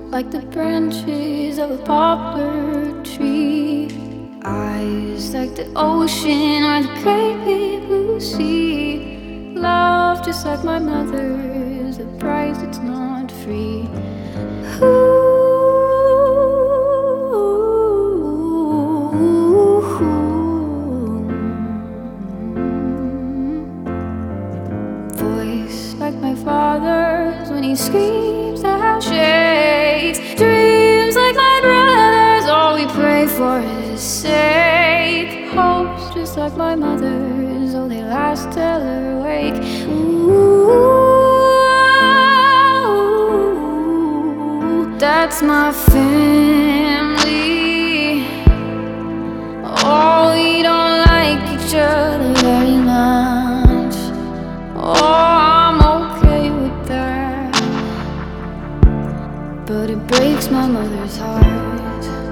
like the branches of a poplar tree. Eyes like the ocean or the great big blue sea. Love just like my mother's, a price that's not free. Voice like my father's when he screams, the house shakes. Dreams like my brother's, all we pray for his sake. Hopes just like my mother's, oh they last till her wake. Ooh, that's my family. Oh, we don't like each other very much. Oh, I'm okay with that, but it breaks my mother's heart.